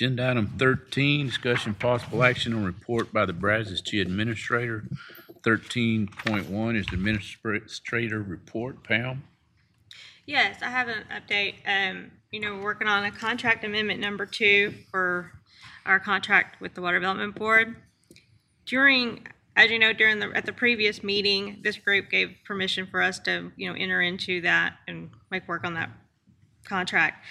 Agenda item 13, discussion possible action on report by the Brazos G Administrator. 13.1 is the Administrator report. Pam? Yes, I have an update. We're working on a contract amendment number 2 for our contract with the Water Development Board. As you know, at the previous meeting, this group gave permission for us to, enter into that and make work on that contract.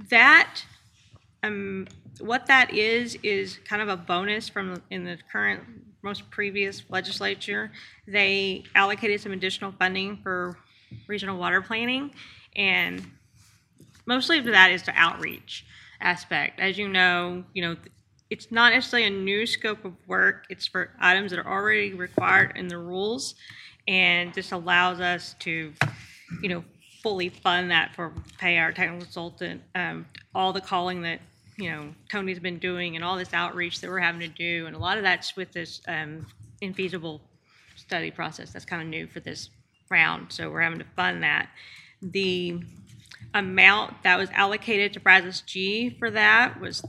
What that is kind of a bonus in the current, most previous legislature. They allocated some additional funding for regional water planning, and mostly for that is the outreach aspect. As you know, it's not necessarily a new scope of work. It's for items that are already required in the rules, and this allows us to, fully fund that for pay our technical consultant, all the calling that, Tony's been doing and all this outreach that we're having to do. And a lot of that's with this infeasible study process. That's kind of new for this round. So we're having to fund that. The amount that was allocated to Brazos G for that was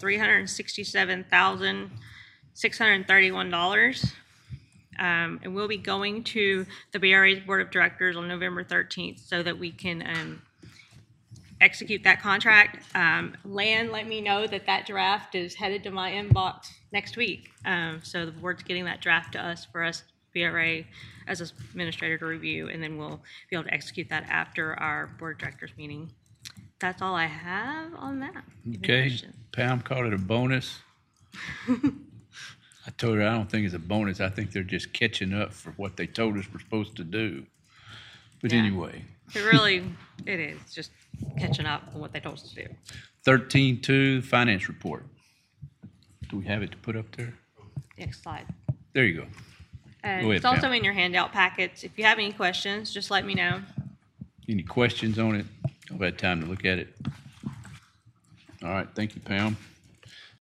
$367,631. And we'll be going to the BRA's Board of Directors on November 13th so that we can execute that contract. Lan let me know that draft is headed to my inbox next week. So the board's getting that draft to us for us, BRA, as an administrator to review, and then we'll be able to execute that after our Board of Directors meeting. That's all I have on that. Okay. Pam called it a bonus. I told her I don't think it's a bonus. I think they're just catching up for what they told us we're supposed to do. But Yeah. anyway. It is just catching up on what they told us to do. 13.2, finance report. Do we have it to put up there? Next slide. There you go. Go ahead, It's also Pam. in your handout packets. If you have any questions, just let me know. Any questions on it? I've had time to look at it. All right. Thank you, Pam.